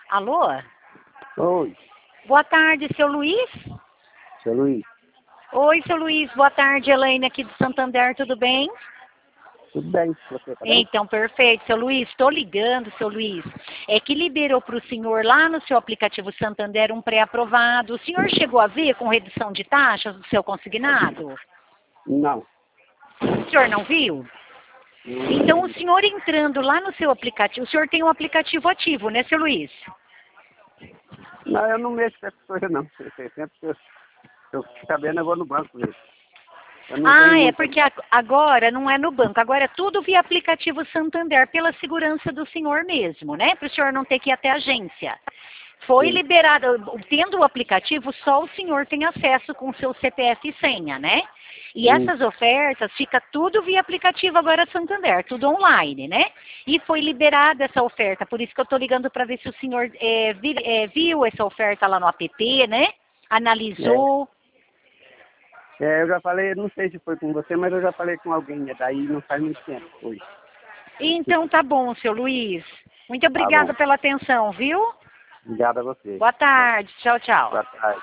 Alô? Oi, Boa tarde, seu Luiz? seu Luiz. Oi, seu Luiz. Boa tarde, Elaine aqui de Santander, tudo bem? Tudo bem? Você tá bem? Então, perfeito, seu Luiz. Estou ligando, seu Luiz. É que liberou para o senhor lá no seu aplicativo Santander um pré-aprovado. O senhor chegou a ver com redução de taxas do seu consignado? Não. O senhor não viu? Então, o senhor entrando lá no seu aplicativo, o senhor tem um aplicativo ativo, né, seu Luiz? Não, eu não mexo com essa coisa, não. Sempre que eu fico sabendo, eu vou no banco mesmo. Eu não tenho É muita... porque agora não é no banco, agora é tudo via aplicativo Santander, pela segurança do senhor mesmo, né? Para o senhor não ter que ir até a agência. Foi Sim. liberado, tendo o aplicativo, só o senhor tem acesso com seu CPF e senha, né? E essas ofertas, fica tudo via aplicativo agora Santander, tudo online, né? E foi liberada essa oferta, por isso que eu estou ligando para ver se o senhor viu essa oferta lá no app, né? Analisou. Eu já falei, não sei se foi com você, mas eu já falei com alguém. Daí não faz muito tempo, foi. Então tá bom, seu Luiz. Muito Tá bom. obrigada pela atenção, viu? Obrigado a você. Boa tarde. Tchau, tchau. Boa tarde.